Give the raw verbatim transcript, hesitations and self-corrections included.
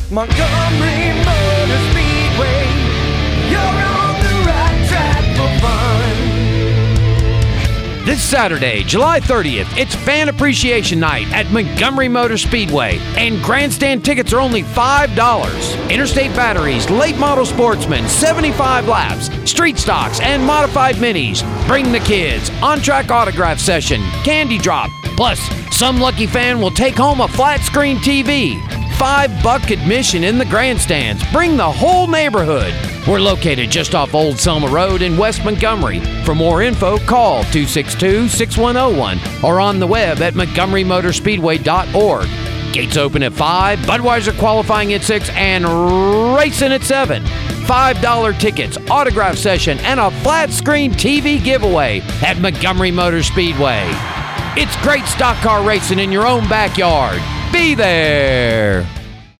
Montgomery Motor Speedway, you're on the right track for fun. This Saturday, July thirtieth, it's Fan Appreciation Night at Montgomery Motor Speedway, and grandstand tickets are only five dollars. Interstate batteries, late model Sportsmen, seventy-five laps, street stocks, and modified minis. Bring the kids, on-track autograph session, candy drop, plus some lucky fan will take home a flat screen T V. Five buck admission in the grandstands. Bring the whole neighborhood. We're located just off Old Selma Road in West Montgomery. For more info, call two six two, six one zero one or on the web at montgomery motor speedway dot org. Gates open at five, Budweiser qualifying at six, and racing at seven. five dollar tickets, autograph session, and a flat screen T V giveaway at Montgomery Motor Speedway. It's great stock car racing in your own backyard. Be there.